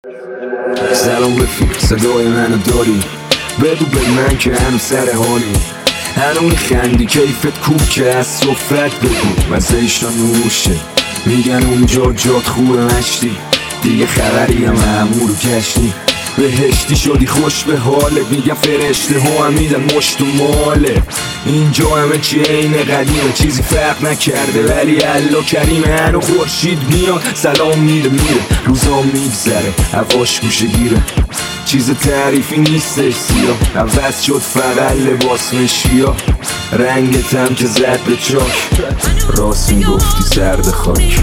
سلام رفیق، صدای منو داری؟ بگو به من که هنوز سر حالی، هنو میخندی کیفت کوب که از صفت بگو وزهش نوشه. میگن اونجا جات خوبه مشتی، دیگه خبری هم همون کشتی. بهشتی شدی خوش به حاله، میگن فرشته ها هم میدن مشت و ماله. اینجا همه چی عین قدیمه، چیزی فرق نکرده ولی الله کریمه. هنو خورشید میاد سلام میره، روزا میگذره هواش گوشه گیره. چیز تعریفی نیستش سیاه، عوض شد فقط لباس مشکیا. رنگت هم که زد به چاک، راست میگفتی سرد خاک.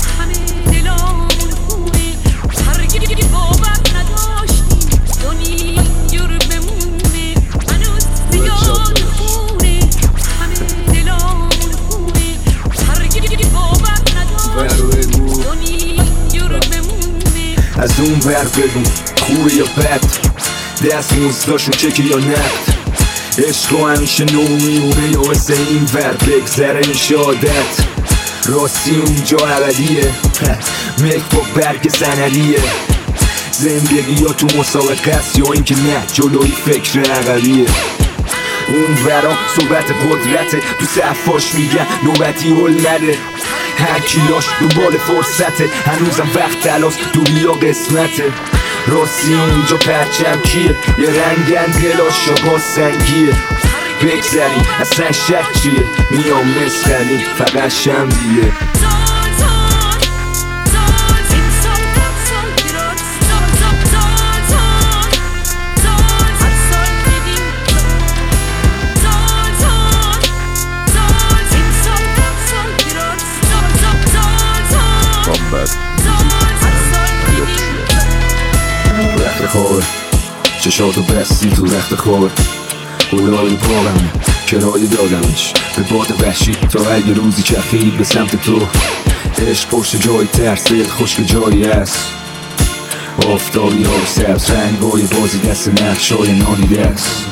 از اون ور بگو خوبه یا بد، دست موزداشون چکه یا نقد. عشق و همیشه نو میمونه یا واسه این ور بگذره این شادت. راستی اونجا ابدیه، ملک با برگ سندیه. زندگی یا تو مسابقه است یا این که نه جلوی فکر عقبیه. اون ورا صحبت قدرته، تو صفاش میگن نوبتی هل نده. هر کیلاش دنبال فرصته، هنوزم وقت تلاس دنیا قسمته. راستی اونجا پرچم کیه، یه رنگن دلاش با سنگیه. بگذری اصلا شک چیه، میام مسخنی فقط شمدیه. رخت خور چشاتو بستی تو رخت خور، گلای پاهم کرایه دادمش به باد وحشی تا اگه روزی چرخید به سمت تو. عشق پشت جای ترس، دل خشک جایی هست. آفتابی ها و سبز رنگای بازی دست نقشای نانی دست.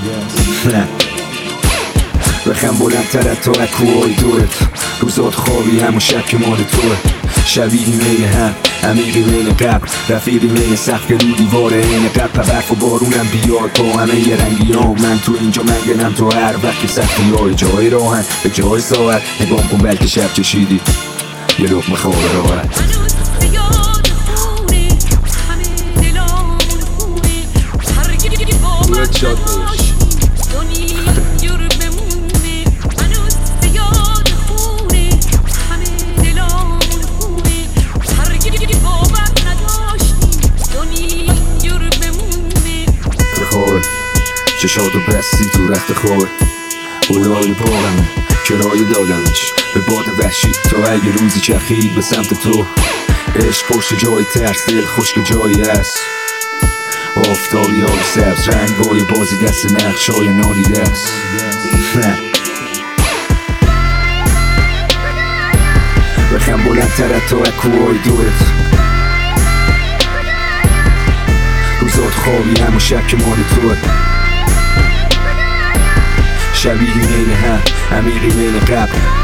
بخم بلندتر از تا اکوهای دورت، روزات خوابی هم و شب که مال توه. شبیهی مین هم عمیقی مین قبل، رفیقی مین سخت که رو دیواره این قبل. برف و بارونم بیاد با همه یه رنگی ها، من تو اینجا منگنم تو هر وقت سختی های. جای راهن به جای ساعت، نگام کن بلکه شب چشیدی یه لقمه خواب راحت. چشاتو بستی تو رخت خور، گلای پاهم کرایه دادمش به باد وحشی تا اگه روزی چرخید به سمت تو. عشق پشت جای ترس، دل خشک جایی هست. آفتابی ها و سبز رنگای بازی دست نقشای نانی دست. بخم بلندتر از تا اکوهای دورت، روزات خوابی هم و شب که مال توه. شبیهی مین هم عمیقی مین قبل،